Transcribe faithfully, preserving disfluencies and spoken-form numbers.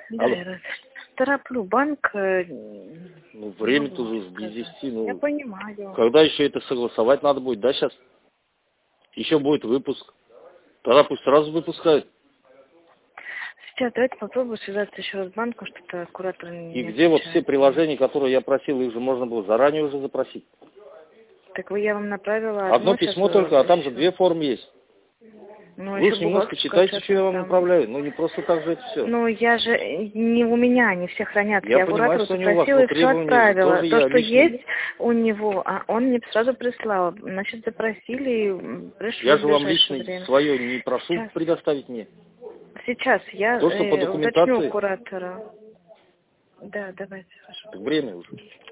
Да, Алло. я тороплю банк. э, Ну, не время-то могу уже без сказать. десяти. Я Ну, понимаю. когда еще это согласовать надо будет, да, сейчас? Еще будет выпуск. Тогда пусть сразу выпускают. Сейчас давайте попробую связаться еще раз с банком, что-то куратор И не где вот все отвечает. приложения, которые я просил, их же можно было заранее уже запросить. Так вы, я вам направила одно, Одно сейчас письмо только, а там же еще. две формы есть. Ну, Вы еще уж немножко бухгалтерская читайте, что я отчетность вам там. направляю. Ну, не просто так же это все. Ну, я же не у меня, они все хранятся. Я Я понимаю, куратору что они у вас, запросила но и все требования же отправила. тоже То, я что лично... есть у него, а он мне сразу прислал. Значит, запросили и м, пришлю Я в же вам ближайшее лично время. свое не прошу Сейчас, предоставить мне. сейчас я То, что по э, уточню у документации, куратора. Да, давайте, хорошо. так время уже.